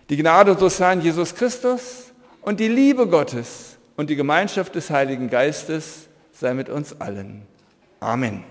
Die Gnade unseres Herrn Jesus Christus und die Liebe Gottes und die Gemeinschaft des Heiligen Geistes sei mit uns allen. Amen.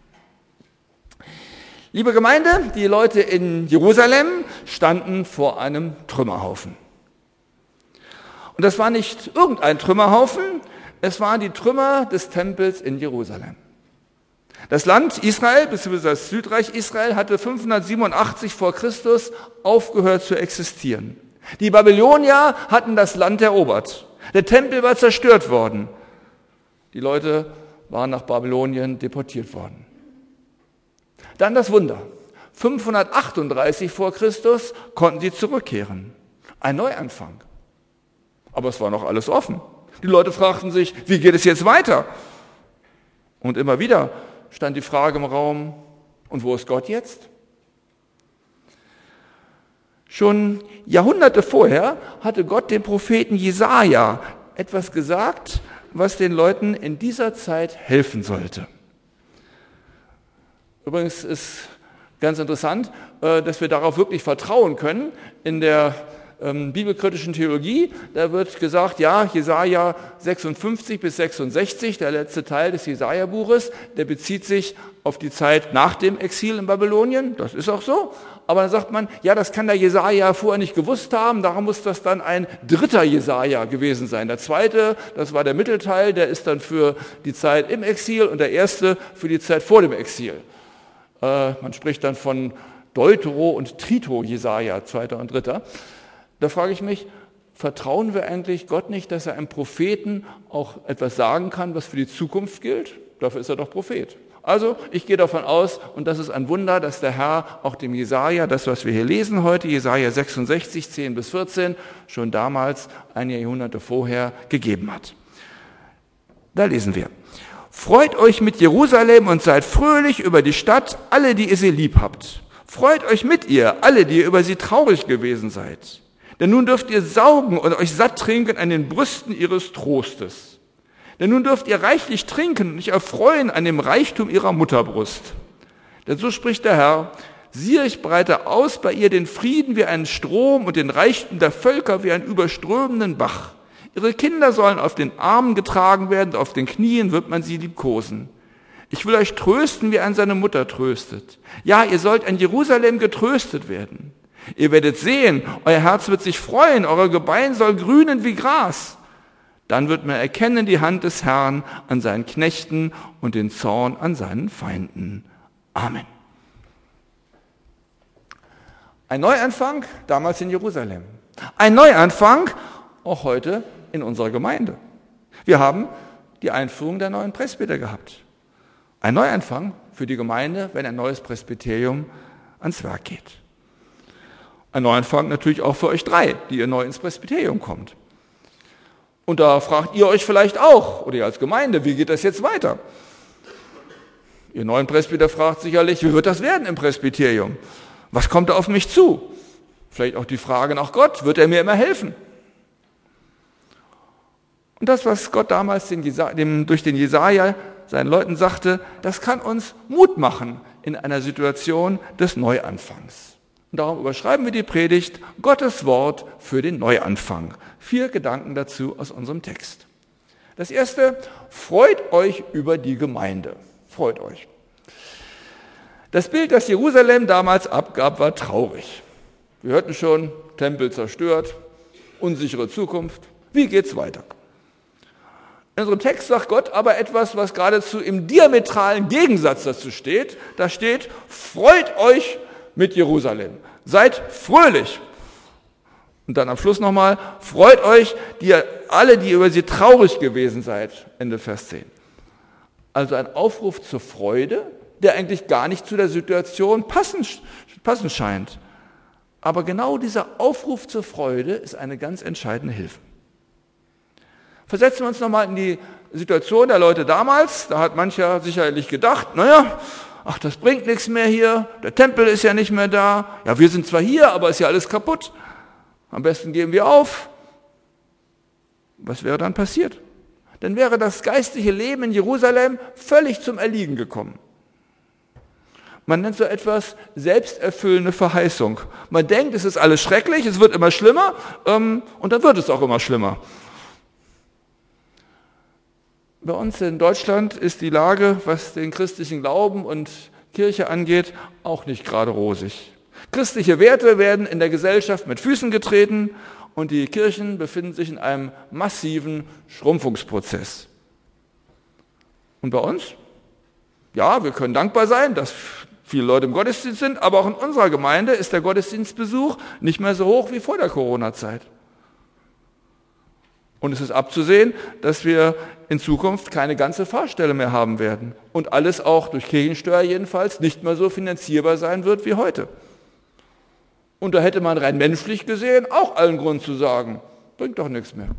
Liebe Gemeinde, die Leute in Jerusalem standen vor einem Trümmerhaufen. Und das war nicht irgendein Trümmerhaufen, es waren die Trümmer des Tempels in Jerusalem. Das Land Israel, bzw. das Südreich Israel, hatte 587 vor Christus aufgehört zu existieren. Die Babylonier hatten das Land erobert. Der Tempel war zerstört worden. Die Leute waren nach Babylonien deportiert worden. Dann das Wunder. 538 vor Christus konnten sie zurückkehren. Ein Neuanfang. Aber es war noch alles offen. Die Leute fragten sich, wie geht es jetzt weiter? Und immer wieder stand die Frage im Raum, und wo ist Gott jetzt? Schon Jahrhunderte vorher hatte Gott dem Propheten Jesaja etwas gesagt, was den Leuten in dieser Zeit helfen sollte. Übrigens ist ganz interessant, dass wir darauf wirklich vertrauen können. In der bibelkritischen Theologie, da wird gesagt, ja, Jesaja 56 bis 66, der letzte Teil des Jesaja-Buches, der bezieht sich auf die Zeit nach dem Exil in Babylonien. Das ist auch so. Aber dann sagt man, ja, das kann der Jesaja vorher nicht gewusst haben, darum muss das dann ein dritter Jesaja gewesen sein. Der zweite, das war der Mittelteil, der ist dann für die Zeit im Exil und der erste für die Zeit vor dem Exil. Man spricht dann von Deutero- und Trito-Jesaja, zweiter und dritter. Da frage ich mich, vertrauen wir eigentlich Gott nicht, dass er einem Propheten auch etwas sagen kann, was für die Zukunft gilt? Dafür ist er doch Prophet. Also ich gehe davon aus, und das ist ein Wunder, dass der Herr auch dem Jesaja, das was wir hier lesen heute, Jesaja 66, 10 bis 14, schon damals, einige Jahrhunderte vorher, gegeben hat. Da lesen wir. Freut euch mit Jerusalem und seid fröhlich über die Stadt, alle, die ihr sie lieb habt. Freut euch mit ihr, alle, die ihr über sie traurig gewesen seid. Denn nun dürft ihr saugen und euch satt trinken an den Brüsten ihres Trostes. Denn nun dürft ihr reichlich trinken und euch erfreuen an dem Reichtum ihrer Mutterbrust. Denn so spricht der Herr, siehe, ich breite aus bei ihr den Frieden wie einen Strom und den Reichtum der Völker wie einen überströmenden Bach. Ihre Kinder sollen auf den Armen getragen werden, und auf den Knien wird man sie liebkosen. Ich will euch trösten, wie ein seine Mutter tröstet. Ja, ihr sollt an Jerusalem getröstet werden. Ihr werdet sehen, euer Herz wird sich freuen, euer Gebein soll grünen wie Gras. Dann wird man erkennen die Hand des Herrn an seinen Knechten und den Zorn an seinen Feinden. Amen. Ein Neuanfang damals in Jerusalem. Ein Neuanfang auch heute in unserer Gemeinde. Wir haben die Einführung der neuen Presbyter gehabt. Ein Neuanfang für die Gemeinde, wenn ein neues Presbyterium ans Werk geht. Ein Neuanfang natürlich auch für euch drei, die ihr neu ins Presbyterium kommt. Und da fragt ihr euch vielleicht auch, oder ihr als Gemeinde, wie geht das jetzt weiter? Ihr neuen Presbyter fragt sicherlich, wie wird das werden im Presbyterium? Was kommt da auf mich zu? Vielleicht auch die Frage nach Gott, wird er mir immer helfen? Und das, was Gott damals durch den Jesaja seinen Leuten sagte, das kann uns Mut machen in einer Situation des Neuanfangs. Und darum überschreiben wir die Predigt Gottes Wort für den Neuanfang. 4 Gedanken dazu aus unserem Text. Das erste, freut euch über die Gemeinde. Freut euch. Das Bild, das Jerusalem damals abgab, war traurig. Wir hörten schon, Tempel zerstört, unsichere Zukunft. Wie geht's weiter? In unserem Text sagt Gott aber etwas, was geradezu im diametralen Gegensatz dazu steht. Da steht, freut euch mit Jerusalem. Seid fröhlich. Und dann am Schluss nochmal, freut euch, alle, die über sie traurig gewesen seid. Ende Vers 10. Also ein Aufruf zur Freude, der eigentlich gar nicht zu der Situation passen scheint. Aber genau dieser Aufruf zur Freude ist eine ganz entscheidende Hilfe. Versetzen wir uns nochmal in die Situation der Leute damals. Da hat mancher sicherlich gedacht, naja, ach, das bringt nichts mehr hier, der Tempel ist ja nicht mehr da. Ja, wir sind zwar hier, aber ist ja alles kaputt. Am besten geben wir auf. Was wäre dann passiert? Dann wäre das geistliche Leben in Jerusalem völlig zum Erliegen gekommen. Man nennt so etwas selbsterfüllende Verheißung. Man denkt, es ist alles schrecklich, es wird immer schlimmer und dann wird es auch immer schlimmer. Bei uns in Deutschland ist die Lage, was den christlichen Glauben und Kirche angeht, auch nicht gerade rosig. Christliche Werte werden in der Gesellschaft mit Füßen getreten und die Kirchen befinden sich in einem massiven Schrumpfungsprozess. Und bei uns? Ja, wir können dankbar sein, dass viele Leute im Gottesdienst sind, aber auch in unserer Gemeinde ist der Gottesdienstbesuch nicht mehr so hoch wie vor der Corona-Zeit. Und es ist abzusehen, dass wir in Zukunft keine ganze Pfarrstelle mehr haben werden und alles auch durch Kirchensteuer jedenfalls nicht mehr so finanzierbar sein wird wie heute. Und da hätte man rein menschlich gesehen auch allen Grund zu sagen, bringt doch nichts mehr.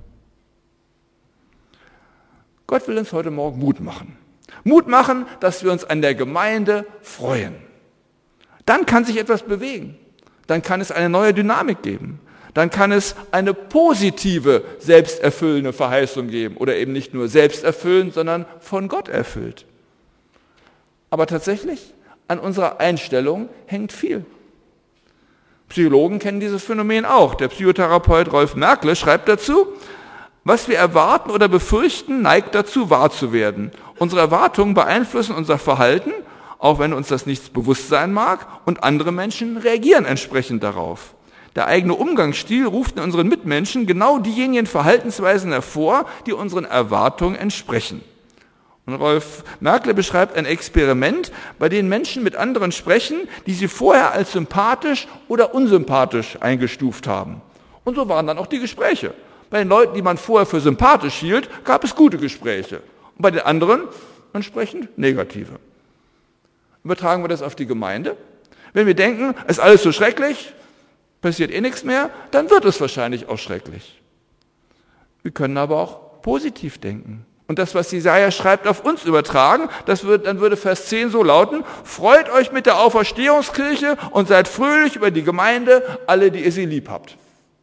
Gott will uns heute Morgen Mut machen. Mut machen, dass wir uns an der Gemeinde freuen. Dann kann sich etwas bewegen. Dann kann es eine neue Dynamik geben. Dann kann es eine positive, selbsterfüllende Verheißung geben. Oder eben nicht nur selbsterfüllend, sondern von Gott erfüllt. Aber tatsächlich, an unserer Einstellung hängt viel. Psychologen kennen dieses Phänomen auch. Der Psychotherapeut Rolf Merkle schreibt dazu, was wir erwarten oder befürchten, neigt dazu, wahr zu werden. Unsere Erwartungen beeinflussen unser Verhalten, auch wenn uns das nicht bewusst sein mag, und andere Menschen reagieren entsprechend darauf. Der eigene Umgangsstil ruft in unseren Mitmenschen genau diejenigen Verhaltensweisen hervor, die unseren Erwartungen entsprechen. Und Rolf Merkle beschreibt ein Experiment, bei dem Menschen mit anderen sprechen, die sie vorher als sympathisch oder unsympathisch eingestuft haben. Und so waren dann auch die Gespräche. Bei den Leuten, die man vorher für sympathisch hielt, gab es gute Gespräche. Und bei den anderen entsprechend negative. Übertragen wir das auf die Gemeinde. Wenn wir denken, es ist alles so schrecklich, passiert eh nichts mehr, dann wird es wahrscheinlich auch schrecklich. Wir können aber auch positiv denken. Und das, was Jesaja schreibt, auf uns übertragen, dann würde Vers 10 so lauten, freut euch mit der Auferstehungskirche und seid fröhlich über die Gemeinde, alle, die ihr sie lieb habt.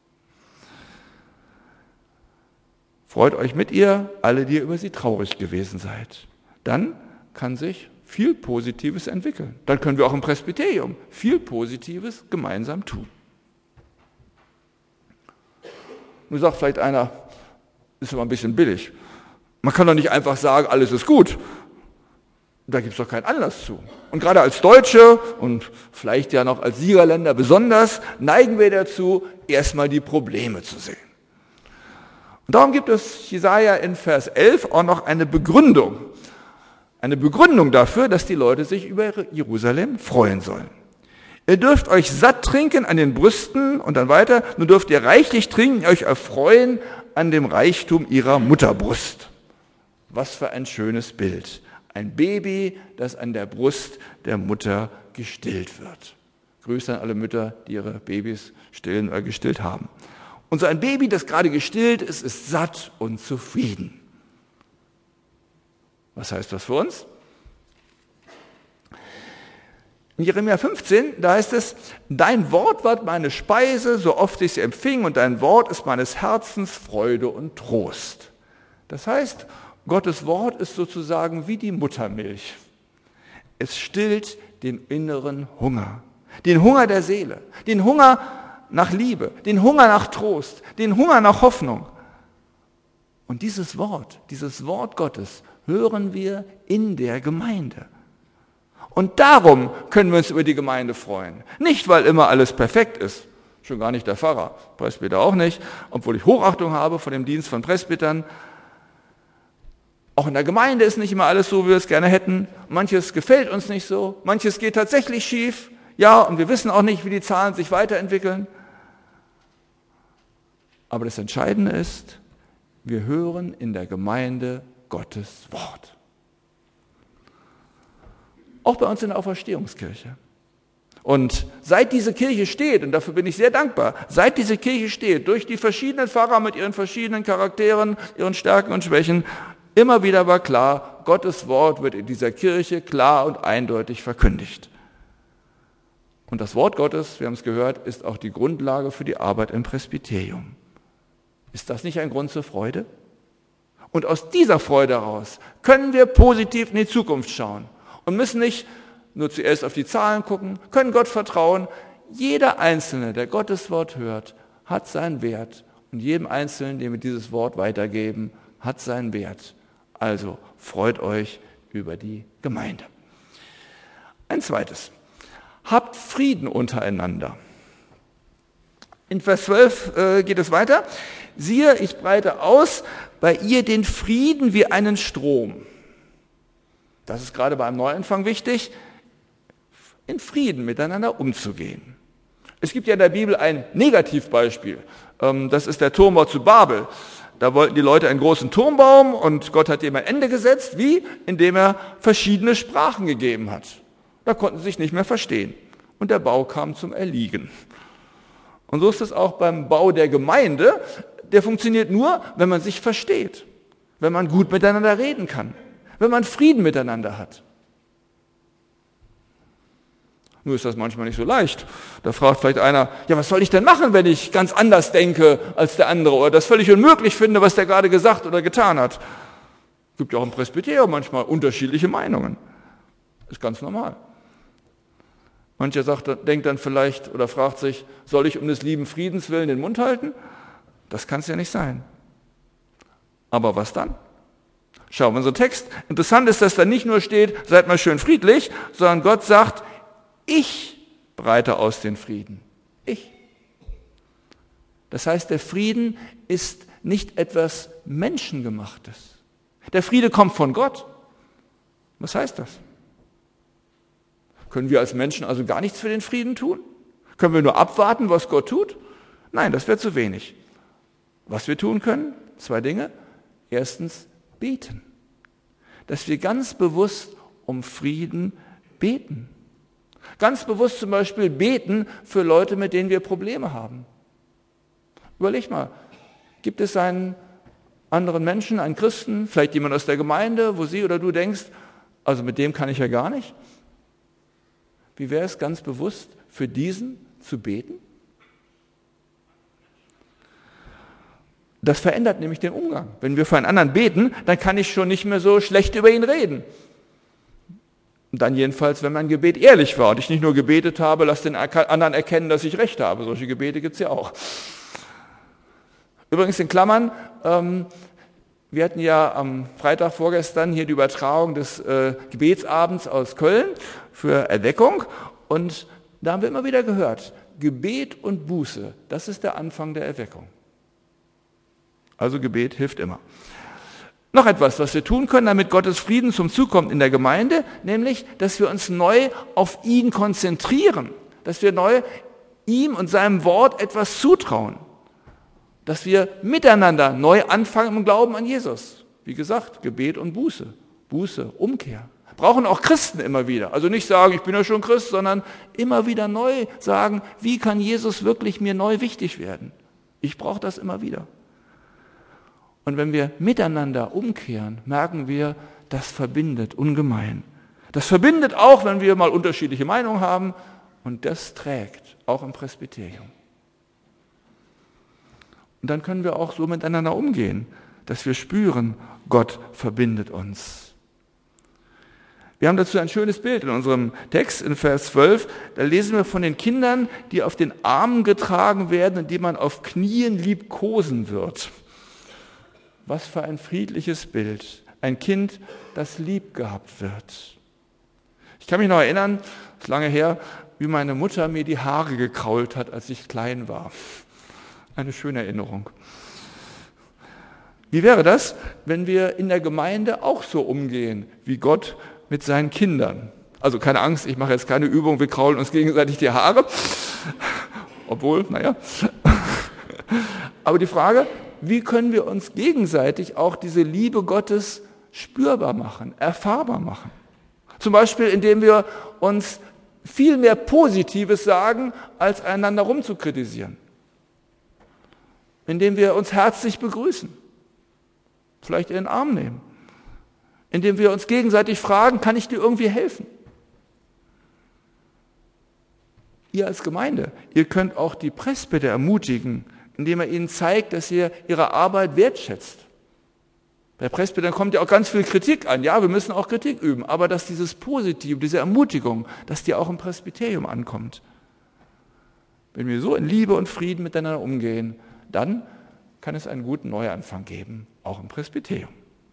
Freut euch mit ihr, alle, die ihr über sie traurig gewesen seid. Dann kann sich viel Positives entwickeln. Dann können wir auch im Presbyterium viel Positives gemeinsam tun. Nun sagt vielleicht einer, ist aber ein bisschen billig. Man kann doch nicht einfach sagen, alles ist gut. Da gibt es doch keinen Anlass zu. Und gerade als Deutsche und vielleicht ja noch als Siegerländer besonders, neigen wir dazu, erstmal die Probleme zu sehen. Und darum gibt es Jesaja in Vers 11 auch noch eine Begründung. Eine Begründung dafür, dass die Leute sich über Jerusalem freuen sollen. Ihr dürft euch satt trinken an den Brüsten und dann weiter, nun dürft ihr reichlich trinken, euch erfreuen an dem Reichtum ihrer Mutterbrust. Was für ein schönes Bild. Ein Baby, das an der Brust der Mutter gestillt wird. Grüße an alle Mütter, die ihre Babys stillen oder gestillt haben. Und so ein Baby, das gerade gestillt ist, ist satt und zufrieden. Was heißt das für uns? In Jeremia 15, da heißt es, dein Wort ward meine Speise, so oft ich sie empfing, und dein Wort ist meines Herzens Freude und Trost. Das heißt, Gottes Wort ist sozusagen wie die Muttermilch. Es stillt den inneren Hunger, den Hunger der Seele, den Hunger nach Liebe, den Hunger nach Trost, den Hunger nach Hoffnung. Und dieses Wort Gottes hören wir in der Gemeinde. Und darum können wir uns über die Gemeinde freuen. Nicht, weil immer alles perfekt ist, schon gar nicht der Pfarrer, Presbyter auch nicht, obwohl ich Hochachtung habe vor dem Dienst von Presbytern. Auch in der Gemeinde ist nicht immer alles so, wie wir es gerne hätten. Manches gefällt uns nicht so, manches geht tatsächlich schief. Ja, und wir wissen auch nicht, wie die Zahlen sich weiterentwickeln. Aber das Entscheidende ist, wir hören in der Gemeinde Gottes Wort. Auch bei uns in der Auferstehungskirche. Und seit diese Kirche steht, und dafür bin ich sehr dankbar, seit diese Kirche steht, durch die verschiedenen Pfarrer mit ihren verschiedenen Charakteren, ihren Stärken und Schwächen, immer wieder war klar, Gottes Wort wird in dieser Kirche klar und eindeutig verkündigt. Und das Wort Gottes, wir haben es gehört, ist auch die Grundlage für die Arbeit im Presbyterium. Ist das nicht ein Grund zur Freude? Und aus dieser Freude heraus können wir positiv in die Zukunft schauen und müssen nicht nur zuerst auf die Zahlen gucken, können Gott vertrauen. Jeder Einzelne, der Gottes Wort hört, hat seinen Wert. Und jedem Einzelnen, dem wir dieses Wort weitergeben, hat seinen Wert. Also freut euch über die Gemeinde. Ein zweites. Habt Frieden untereinander. In Vers 12 geht es weiter. Siehe, ich breite aus bei ihr den Frieden wie einen Strom. Das ist gerade beim Neuanfang wichtig, in Frieden miteinander umzugehen. Es gibt ja in der Bibel ein Negativbeispiel. Das ist der Turmbau zu Babel. Da wollten die Leute einen großen Turm bauen und Gott hat dem ein Ende gesetzt. Wie? Indem er verschiedene Sprachen gegeben hat. Da konnten sie sich nicht mehr verstehen. Und der Bau kam zum Erliegen. Und so ist es auch beim Bau der Gemeinde. Der funktioniert nur, wenn man sich versteht. Wenn man gut miteinander reden kann. Wenn man Frieden miteinander hat. Nur ist das manchmal nicht so leicht. Da fragt vielleicht einer, ja, was soll ich denn machen, wenn ich ganz anders denke als der andere oder das völlig unmöglich finde, was der gerade gesagt oder getan hat. Es gibt ja auch im Presbyterium manchmal unterschiedliche Meinungen. Ist ganz normal. Mancher denkt dann vielleicht oder fragt sich, soll ich um des lieben Friedens willen den Mund halten? Das kann es ja nicht sein. Aber was dann? Schauen wir unseren Text. Interessant ist, dass da nicht nur steht, seid mal schön friedlich, sondern Gott sagt, ich breite aus den Frieden. Ich. Das heißt, der Frieden ist nicht etwas Menschengemachtes. Der Friede kommt von Gott. Was heißt das? Können wir als Menschen also gar nichts für den Frieden tun? Können wir nur abwarten, was Gott tut? Nein, das wäre zu wenig. Was wir tun können? 2 Dinge. Erstens, beten. Dass wir ganz bewusst um Frieden beten. Ganz bewusst zum Beispiel beten für Leute, mit denen wir Probleme haben. Überleg mal, gibt es einen anderen Menschen, einen Christen, vielleicht jemand aus der Gemeinde, wo sie oder du denkst, also mit dem kann ich ja gar nicht? Wie wäre es ganz bewusst, für diesen zu beten? Das verändert nämlich den Umgang. Wenn wir für einen anderen beten, dann kann ich schon nicht mehr so schlecht über ihn reden. Und dann jedenfalls, wenn mein Gebet ehrlich war und ich nicht nur gebetet habe, lass den anderen erkennen, dass ich recht habe. Solche Gebete gibt es ja auch. Übrigens in Klammern, wir hatten ja am Freitag vorgestern hier die Übertragung des Gebetsabends aus Köln für Erweckung und da haben wir immer wieder gehört, Gebet und Buße, das ist der Anfang der Erweckung. Also Gebet hilft immer. Noch etwas, was wir tun können, damit Gottes Frieden zum Zug kommt in der Gemeinde, nämlich, dass wir uns neu auf ihn konzentrieren, dass wir neu ihm und seinem Wort etwas zutrauen, dass wir miteinander neu anfangen im Glauben an Jesus. Wie gesagt, Gebet und Buße, Umkehr. Brauchen auch Christen immer wieder. Also nicht sagen, ich bin ja schon Christ, sondern immer wieder neu sagen, wie kann Jesus wirklich mir neu wichtig werden? Ich brauche das immer wieder. Und wenn wir miteinander umkehren, merken wir, das verbindet ungemein. Das verbindet auch, wenn wir mal unterschiedliche Meinungen haben und das trägt, auch im Presbyterium. Und dann können wir auch so miteinander umgehen, dass wir spüren, Gott verbindet uns. Wir haben dazu ein schönes Bild in unserem Text in Vers 12. Da lesen wir von den Kindern, die auf den Armen getragen werden und die man auf Knien liebkosen wird. Was für ein friedliches Bild. Ein Kind, das lieb gehabt wird. Ich kann mich noch erinnern, das ist lange her, wie meine Mutter mir die Haare gekrault hat, als ich klein war. Eine schöne Erinnerung. Wie wäre das, wenn wir in der Gemeinde auch so umgehen, wie Gott mit seinen Kindern? Also keine Angst, ich mache jetzt keine Übung, wir kraulen uns gegenseitig die Haare. Obwohl, naja. Aber die Frage, wie können wir uns gegenseitig auch diese Liebe Gottes spürbar machen, erfahrbar machen? Zum Beispiel, indem wir uns viel mehr Positives sagen, als einander rumzukritisieren. Indem wir uns herzlich begrüßen, vielleicht in den Arm nehmen. Indem wir uns gegenseitig fragen, kann ich dir irgendwie helfen? Ihr als Gemeinde, ihr könnt auch die Presbyter ermutigen, indem er ihnen zeigt, dass ihr ihre Arbeit wertschätzt. Bei Presbytern kommt ja auch ganz viel Kritik an. Ja, wir müssen auch Kritik üben, aber dass dieses Positive, diese Ermutigung, dass die auch im Presbyterium ankommt. Wenn wir so in Liebe und Frieden miteinander umgehen, dann kann es einen guten Neuanfang geben, auch im Presbyterium.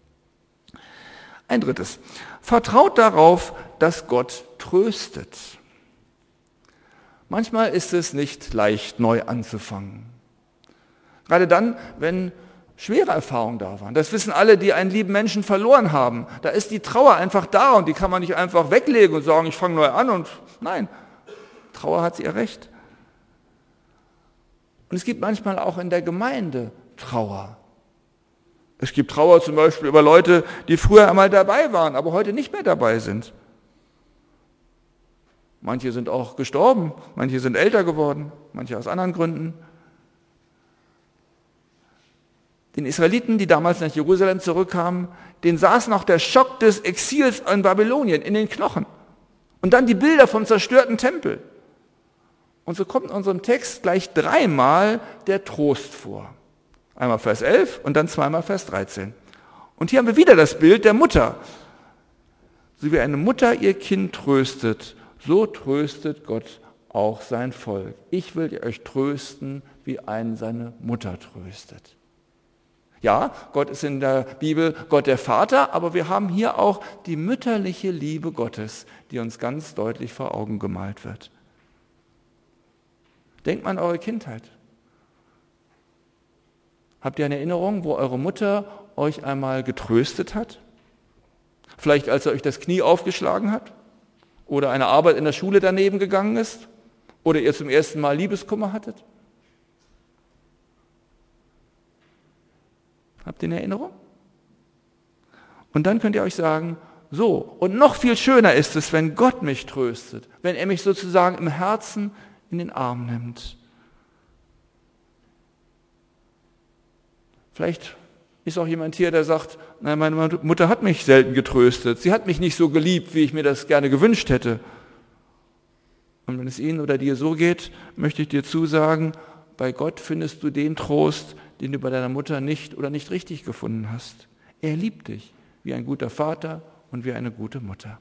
Ein drittes. Vertraut darauf, dass Gott tröstet. Manchmal ist es nicht leicht, neu anzufangen. Gerade dann, wenn schwere Erfahrungen da waren. Das wissen alle, die einen lieben Menschen verloren haben. Da ist die Trauer einfach da und die kann man nicht einfach weglegen und sagen, ich fange neu an. Und nein, Trauer hat ihr Recht. Und es gibt manchmal auch in der Gemeinde Trauer. Es gibt Trauer zum Beispiel über Leute, die früher einmal dabei waren, aber heute nicht mehr dabei sind. Manche sind auch gestorben, manche sind älter geworden, manche aus anderen Gründen. Den Israeliten, die damals nach Jerusalem zurückkamen, denen saß noch der Schock des Exils in Babylonien in den Knochen. Und dann die Bilder vom zerstörten Tempel. Und so kommt in unserem Text gleich 3-mal der Trost vor. Einmal Vers 11 und dann 2-mal Vers 13. Und hier haben wir wieder das Bild der Mutter. So wie eine Mutter ihr Kind tröstet, so tröstet Gott auch sein Volk. Ich will euch trösten, wie einen seine Mutter tröstet. Ja, Gott ist in der Bibel Gott der Vater, aber wir haben hier auch die mütterliche Liebe Gottes, die uns ganz deutlich vor Augen gemalt wird. Denkt mal an eure Kindheit. Habt ihr eine Erinnerung, wo eure Mutter euch einmal getröstet hat? Vielleicht als er euch das Knie aufgeschlagen hat? Oder eine Arbeit in der Schule daneben gegangen ist? Oder ihr zum ersten Mal Liebeskummer hattet? Habt ihr eine Erinnerung? Und dann könnt ihr euch sagen, so, und noch viel schöner ist es, wenn Gott mich tröstet, wenn er mich sozusagen im Herzen in den Arm nimmt. Vielleicht ist auch jemand hier, der sagt, nein, meine Mutter hat mich selten getröstet, sie hat mich nicht so geliebt, wie ich mir das gerne gewünscht hätte. Und wenn es Ihnen oder dir so geht, möchte ich dir zusagen, bei Gott findest du den Trost, den du bei deiner Mutter nicht oder nicht richtig gefunden hast. Er liebt dich wie ein guter Vater und wie eine gute Mutter.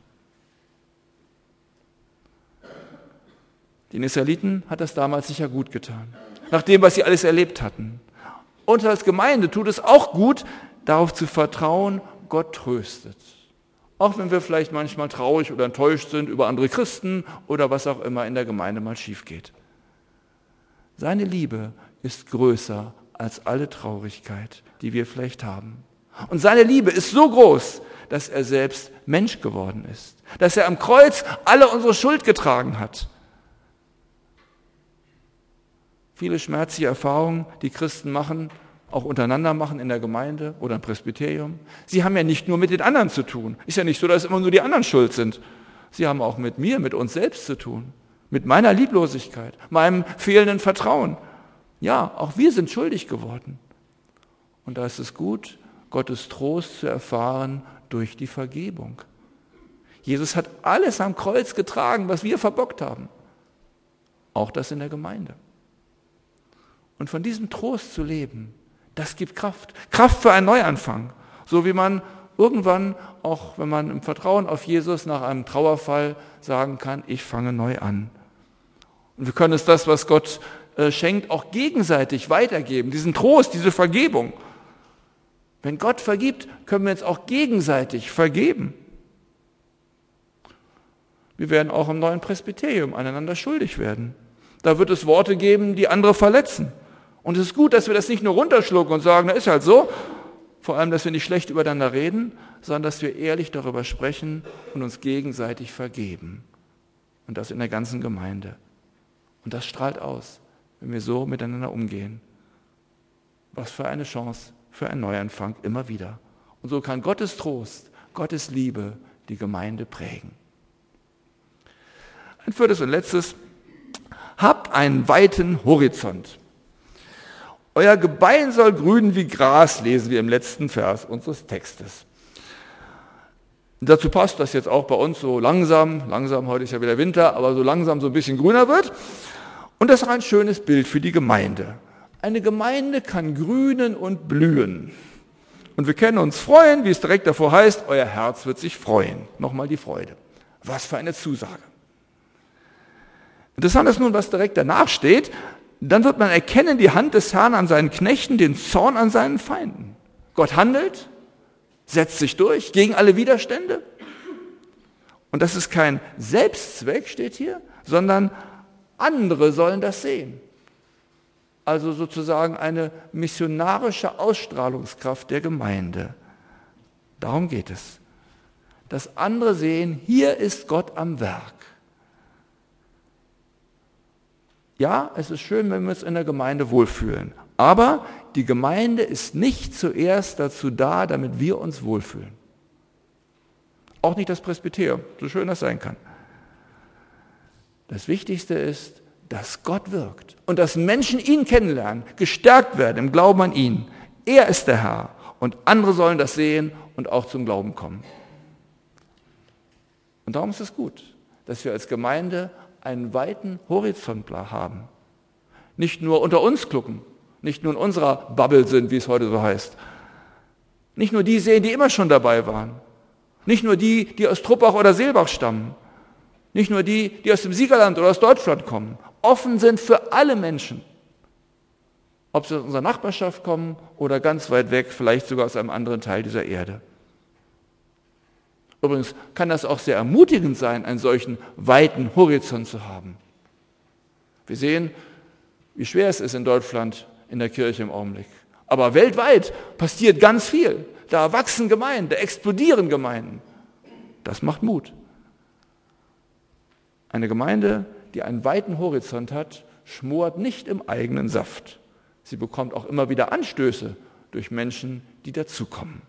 Den Israeliten hat das damals sicher gut getan, nach dem, was sie alles erlebt hatten. Und als Gemeinde tut es auch gut, darauf zu vertrauen, Gott tröstet. Auch wenn wir vielleicht manchmal traurig oder enttäuscht sind über andere Christen oder was auch immer in der Gemeinde mal schief geht. Seine Liebe ist größer als alle Traurigkeit, die wir vielleicht haben. Und seine Liebe ist so groß, dass er selbst Mensch geworden ist. Dass er am Kreuz alle unsere Schuld getragen hat. Viele schmerzliche Erfahrungen, die Christen machen, auch untereinander machen in der Gemeinde oder im Presbyterium. Sie haben ja nicht nur mit den anderen zu tun. Ist ja nicht so, dass immer nur die anderen schuld sind. Sie haben auch mit mir, mit uns selbst zu tun. Mit meiner Lieblosigkeit, meinem fehlenden Vertrauen. Ja, auch wir sind schuldig geworden. Und da ist es gut, Gottes Trost zu erfahren durch die Vergebung. Jesus hat alles am Kreuz getragen, was wir verbockt haben. Auch das in der Gemeinde. Und von diesem Trost zu leben, das gibt Kraft. Kraft für einen Neuanfang. So wie man irgendwann, auch wenn man im Vertrauen auf Jesus nach einem Trauerfall sagen kann, ich fange neu an. Und wir können uns das, was Gott schenkt, auch gegenseitig weitergeben. Diesen Trost, diese Vergebung. Wenn Gott vergibt, können wir uns auch gegenseitig vergeben. Wir werden auch im neuen Presbyterium einander schuldig werden. Da wird es Worte geben, die andere verletzen. Und es ist gut, dass wir das nicht nur runterschlucken und sagen, na ist halt so. Vor allem, dass wir nicht schlecht übereinander reden, sondern dass wir ehrlich darüber sprechen und uns gegenseitig vergeben. Und das in der ganzen Gemeinde. Und das strahlt aus, wenn wir so miteinander umgehen. Was für eine Chance für einen Neuanfang immer wieder. Und so kann Gottes Trost, Gottes Liebe die Gemeinde prägen. Ein viertes und letztes. Habt einen weiten Horizont. Euer Gebein soll grünen wie Gras, lesen wir im letzten Vers unseres Textes. Und dazu passt, dass jetzt auch bei uns so langsam, heute ist ja wieder Winter, aber so langsam so ein bisschen grüner wird. Und das ist auch ein schönes Bild für die Gemeinde. Eine Gemeinde kann grünen und blühen. Und wir können uns freuen, wie es direkt davor heißt, euer Herz wird sich freuen. Nochmal die Freude. Was für eine Zusage. Interessant ist nun, was direkt danach steht. Dann wird man erkennen die Hand des Herrn an seinen Knechten, den Zorn an seinen Feinden. Gott handelt, setzt sich durch gegen alle Widerstände. Und das ist kein Selbstzweck, steht hier, sondern andere sollen das sehen. Also sozusagen eine missionarische Ausstrahlungskraft der Gemeinde. Darum geht es. Dass andere sehen, hier ist Gott am Werk. Ja, es ist schön, wenn wir uns in der Gemeinde wohlfühlen. Aber die Gemeinde ist nicht zuerst dazu da, damit wir uns wohlfühlen. Auch nicht das Presbyterium, so schön das sein kann. Das Wichtigste ist, dass Gott wirkt und dass Menschen ihn kennenlernen, gestärkt werden im Glauben an ihn. Er ist der Herr und andere sollen das sehen und auch zum Glauben kommen. Und darum ist es gut, dass wir als Gemeinde einen weiten Horizont haben. Nicht nur unter uns gucken, nicht nur in unserer Bubble sind, wie es heute so heißt. Nicht nur die sehen, die immer schon dabei waren. Nicht nur die, die aus Truppach oder Seelbach stammen. Nicht nur die, die aus dem Siegerland oder aus Deutschland kommen. Offen sind für alle Menschen. Ob sie aus unserer Nachbarschaft kommen oder ganz weit weg, vielleicht sogar aus einem anderen Teil dieser Erde. Übrigens kann das auch sehr ermutigend sein, einen solchen weiten Horizont zu haben. Wir sehen, wie schwer es ist in Deutschland in der Kirche im Augenblick. Aber weltweit passiert ganz viel. Da wachsen Gemeinden, da explodieren Gemeinden. Das macht Mut. Eine Gemeinde, die einen weiten Horizont hat, schmort nicht im eigenen Saft. Sie bekommt auch immer wieder Anstöße durch Menschen, die dazukommen.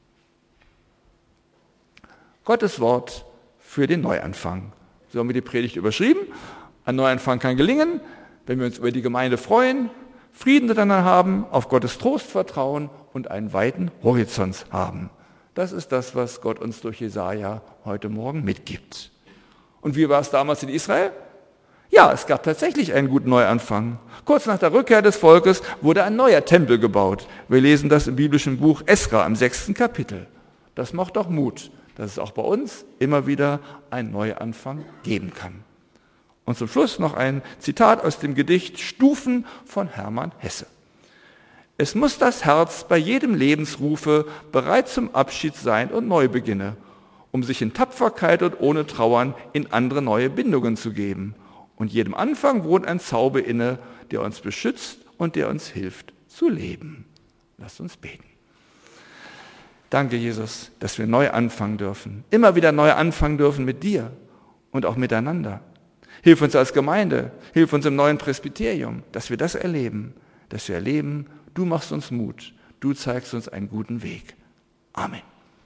Gottes Wort für den Neuanfang. So haben wir die Predigt überschrieben. Ein Neuanfang kann gelingen, wenn wir uns über die Gemeinde freuen, Frieden miteinander haben, auf Gottes Trost vertrauen und einen weiten Horizont haben. Das ist das, was Gott uns durch Jesaja heute Morgen mitgibt. Und wie war es damals in Israel? Ja, es gab tatsächlich einen guten Neuanfang. Kurz nach der Rückkehr des Volkes wurde ein neuer Tempel gebaut. Wir lesen das im biblischen Buch Esra im 6. Kapitel. Das macht doch Mut, dass es auch bei uns immer wieder einen Neuanfang geben kann. Und zum Schluss noch ein Zitat aus dem Gedicht Stufen von Hermann Hesse. Es muss das Herz bei jedem Lebensrufe bereit zum Abschied sein und Neubeginne, um sich in Tapferkeit und ohne Trauern in andere neue Bindungen zu geben. Und jedem Anfang wohnt ein Zauber inne, der uns beschützt und der uns hilft zu leben. Lasst uns beten. Danke, Jesus, dass wir neu anfangen dürfen, immer wieder neu anfangen dürfen mit dir und auch miteinander. Hilf uns als Gemeinde, hilf uns im neuen Presbyterium, dass wir das erleben, dass wir erleben, du machst uns Mut, du zeigst uns einen guten Weg. Amen.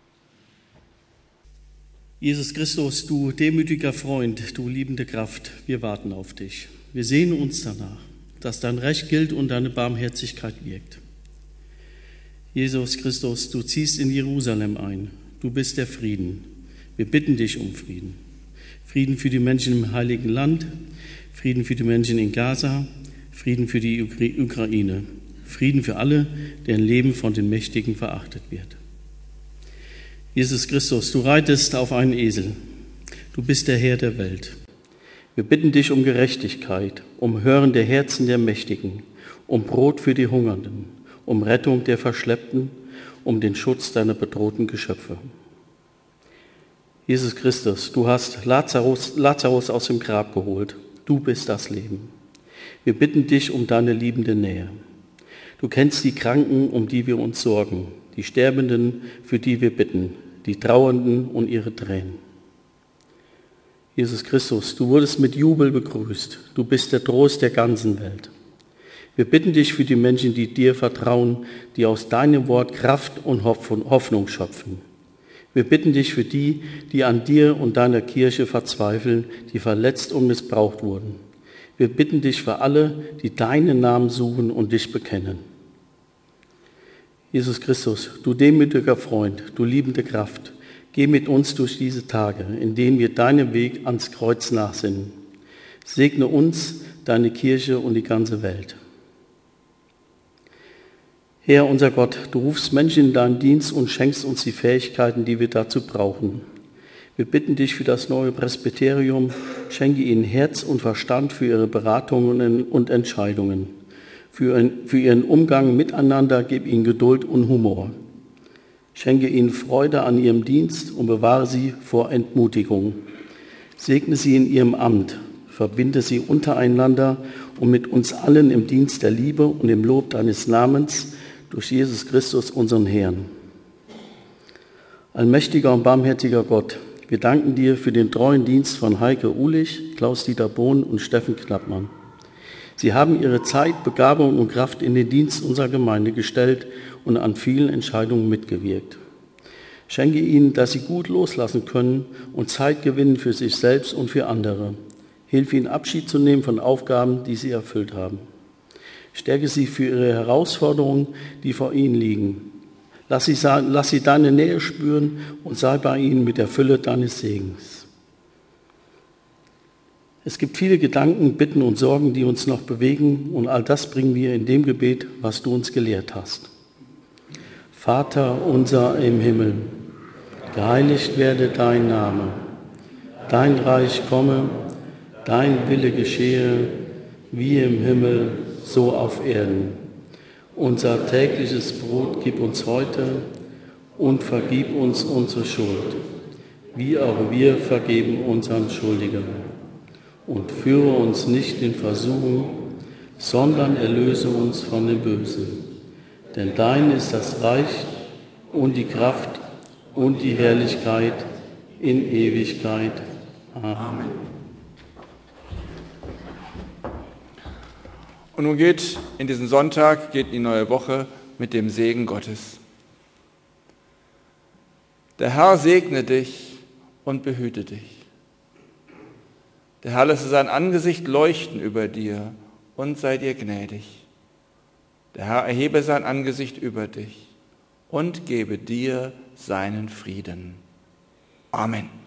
Jesus Christus, du demütiger Freund, du liebende Kraft, wir warten auf dich. Wir sehnen uns danach, dass dein Recht gilt und deine Barmherzigkeit wirkt. Jesus Christus, du ziehst in Jerusalem ein, du bist der Frieden. Wir bitten dich um Frieden. Frieden für die Menschen im Heiligen Land, Frieden für die Menschen in Gaza, Frieden für die Ukraine, Frieden für alle, deren Leben von den Mächtigen verachtet wird. Jesus Christus, du reitest auf einen Esel, du bist der Herr der Welt. Wir bitten dich um Gerechtigkeit, um Hören der Herzen der Mächtigen, um Brot für die Hungernden, um Rettung der Verschleppten, um den Schutz deiner bedrohten Geschöpfe. Jesus Christus, du hast Lazarus aus dem Grab geholt. Du bist das Leben. Wir bitten dich um deine liebende Nähe. Du kennst die Kranken, um die wir uns sorgen, die Sterbenden, für die wir bitten, die Trauernden und ihre Tränen. Jesus Christus, du wurdest mit Jubel begrüßt. Du bist der Trost der ganzen Welt. Wir bitten dich für die Menschen, die dir vertrauen, die aus deinem Wort Kraft und Hoffnung schöpfen. Wir bitten dich für die, die an dir und deiner Kirche verzweifeln, die verletzt und missbraucht wurden. Wir bitten dich für alle, die deinen Namen suchen und dich bekennen. Jesus Christus, du demütiger Freund, du liebende Kraft, geh mit uns durch diese Tage, in denen wir deinem Weg ans Kreuz nachsinnen. Segne uns, deine Kirche und die ganze Welt. Herr, unser Gott, du rufst Menschen in deinen Dienst und schenkst uns die Fähigkeiten, die wir dazu brauchen. Wir bitten dich für das neue Presbyterium, schenke ihnen Herz und Verstand für ihre Beratungen und Entscheidungen. Für ihren Umgang miteinander gib ihnen Geduld und Humor. Schenke ihnen Freude an ihrem Dienst und bewahre sie vor Entmutigung. Segne sie in ihrem Amt, verbinde sie untereinander und mit uns allen im Dienst der Liebe und im Lob deines Namens durch Jesus Christus, unseren Herrn. Allmächtiger und barmherziger Gott, wir danken dir für den treuen Dienst von Heike Uhlich, Klaus-Dieter Bohn und Steffen Knappmann. Sie haben ihre Zeit, Begabung und Kraft in den Dienst unserer Gemeinde gestellt und an vielen Entscheidungen mitgewirkt. Schenke ihnen, dass sie gut loslassen können und Zeit gewinnen für sich selbst und für andere. Hilf ihnen, Abschied zu nehmen von Aufgaben, die sie erfüllt haben. Stärke sie für ihre Herausforderungen, die vor ihnen liegen. Lass sie deine Nähe spüren und sei bei ihnen mit der Fülle deines Segens. Es gibt viele Gedanken, Bitten und Sorgen, die uns noch bewegen, und all das bringen wir in dem Gebet, was du uns gelehrt hast. Vater unser im Himmel, geheiligt werde dein Name, dein Reich komme, dein Wille geschehe, wie im Himmel, so auf Erden. Unser tägliches Brot gib uns heute und vergib uns unsere Schuld, wie auch wir vergeben unseren Schuldigern. Und führe uns nicht in Versuchung, sondern erlöse uns von dem Bösen. Denn dein ist das Reich und die Kraft und die Herrlichkeit in Ewigkeit. Amen. Und nun geht in diesen Sonntag, geht in die neue Woche mit dem Segen Gottes. Der Herr segne dich und behüte dich. Der Herr lasse sein Angesicht leuchten über dir und sei dir gnädig. Der Herr erhebe sein Angesicht über dich und gebe dir seinen Frieden. Amen.